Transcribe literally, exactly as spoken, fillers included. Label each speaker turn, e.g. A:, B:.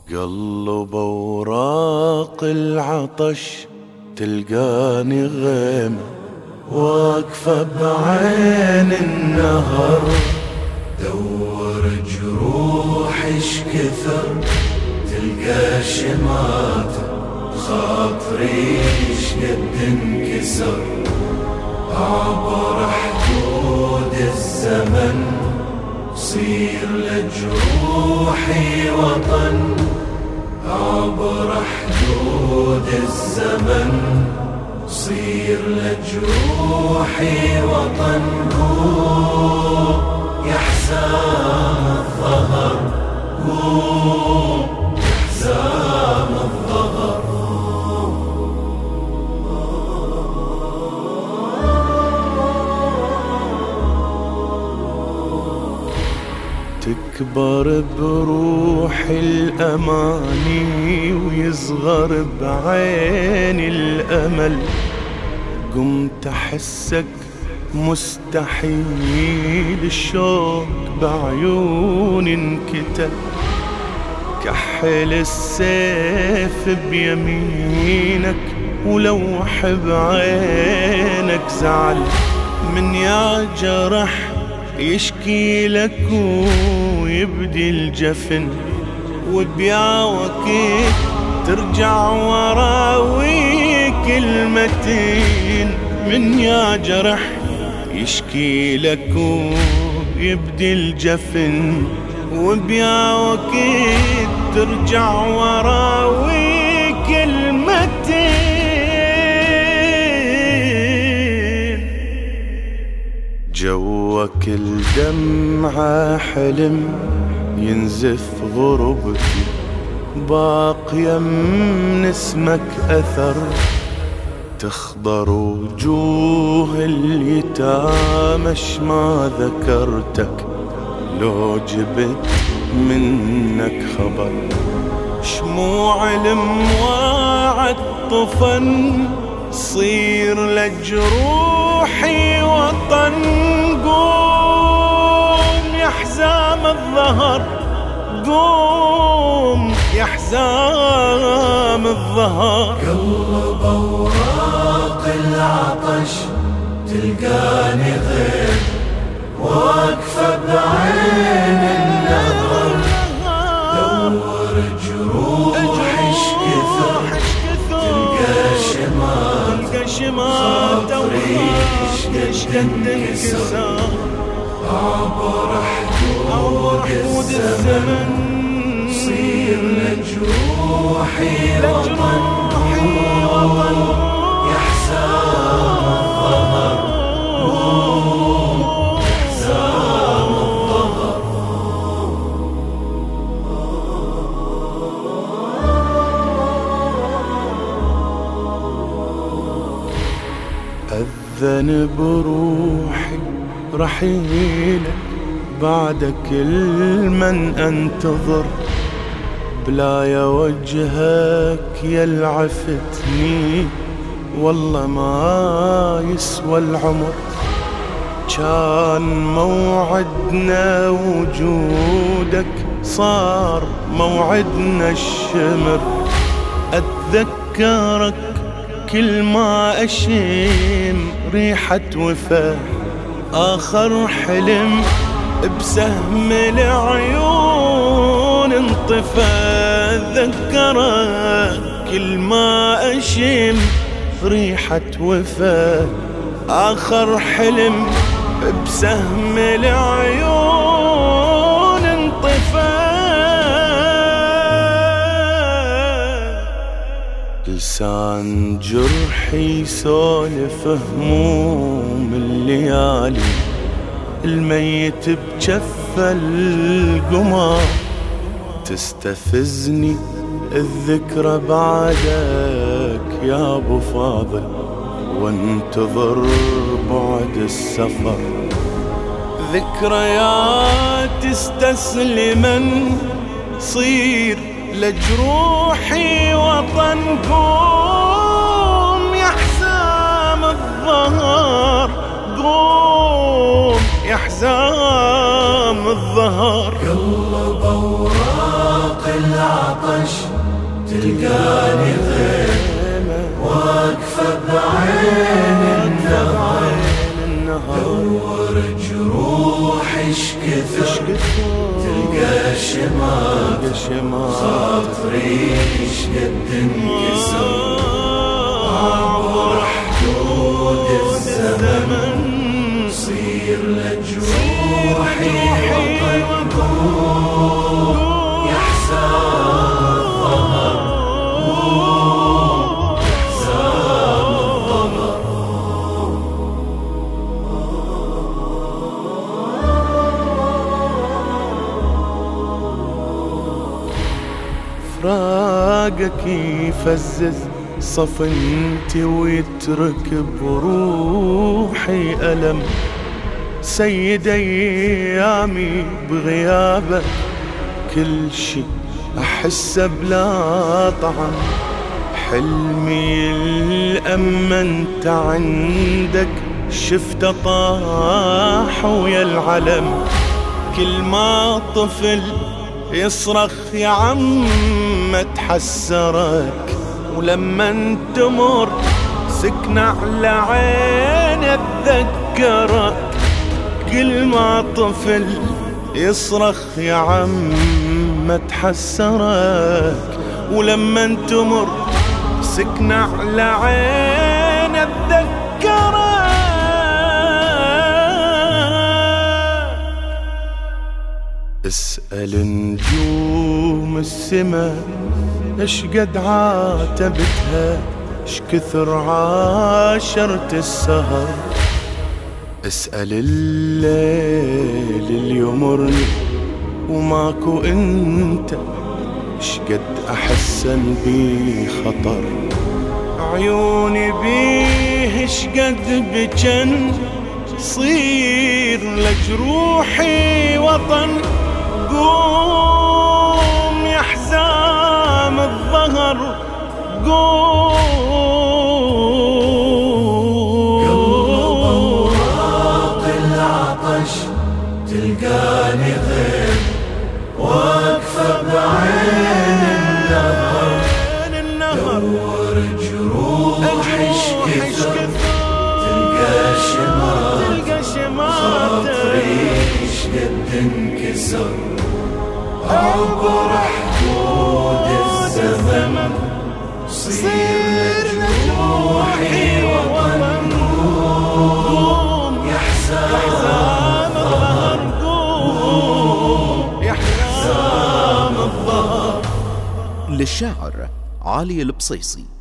A: قلب اوراق العطش تلقاني غيمة واقفة بعين النهر، دور جروحش كثر تلقى شمات خاطري شقد انكسر، عبر حدود الزمن صير لجروحي وطن، عبر حدود الزمن صير لجروحي وطن. قوم يا حزام الظهر، قوم يا حزام الظهر. تكبر بروحي الأماني ويصغر بعين الأمل، قمت أحسك مستحيل الشوق بعيوني انكتل، كحل السيف بيمينك ولوح بعينك زعل، من يا جرح يشكي لك ويبدي الجفن، وبيا وكيت ترجع وراوي كلمتين، من يا جرح يشكي لك ويبدي الجفن، وبيا وكيت ترجع وراوي كلمتين. جوك الدمعة حلم ينزف غربتي، باقية من اسمك أثر تخضر وجوه اليتامى، ما ذكرتك لو جبت منك خبر، شموع المواعى الطفن صير لجروحي وطن. قوم يا حزام الظهر، قوم يا حزام الظهر.
B: قلب اوراق العطش تلقاني غير واقفة بعين النظر، دور جروحش كثر تلقى شمات خاطري شقد انكسر، عبر حدود الزمن صير لجروحي وطن. يا حزام الظهر، يا حزام الظهر.
A: أذن بروحي رحيلك بعد كل من أنتظر، بلا يا وجهك يلعفتني والله ما يسوى العمر، كان موعدنا وجودك صار موعدنا الشمر، أتذكرك كل ما أشم ريحة وفاة، آخر حلم بسهم العيون انطفى، أتذكرك كل ما أشم ريحة وفاة، آخر حلم بسهم العيون انطفى. لسان جرحي يسولف هموم الليالي، الميت بجف القمر، تستفزني الذكرى بعدك يا ابو فاضل، وانتظر بعد السفر، ذكريات تستسلما صير لجروحي وطن. قوم يا حزام الظهر، قوم يا يا حزام الظهر.
B: قلب اوراق العطش تلقاني غير واقفة بعين النهار. دور جروحي شكثر تلقى شمال خاطري شقد انكسر. عبر حدود الزمن صير لجروحي وطن. يا حزام الظهر يا حزام الظهر.
A: فراقك يفزز صفنتي ويترك بروحي ألم. سيد أيامي بغيابك كل شي أحسه بلا طعم. حلمي الأمنت عندك شفته طاح ويا العلم. كل ما طفل يصرخ يا عم تحسرك، ولما تمر سكن على عين اتذكرك. كل ما طفل يصرخ يا عم تحسرك، ولما تمر سكن على عين اتذكرك. اسأل نجوم السما اش قد عاتبتها، اش كثر عاشرت السهر. اسأل الليل اللي يمرني وماكو انت، اش قد احسن بي خطر. عيوني بيه اش قد بجن صير لجروحي وطن. قوم يا حزام الظهر قوم.
B: قلب اوراق العطش تلقاني غير واقفة بعين النهر. دور جروحي شكثر تلقى شمال خاطري شقد انكسر. عبر حدود الزمن صير لجروحي وطن. يا حزام الظهر قوم يا حزام الظهر.
C: للشاعر علي البصيصي.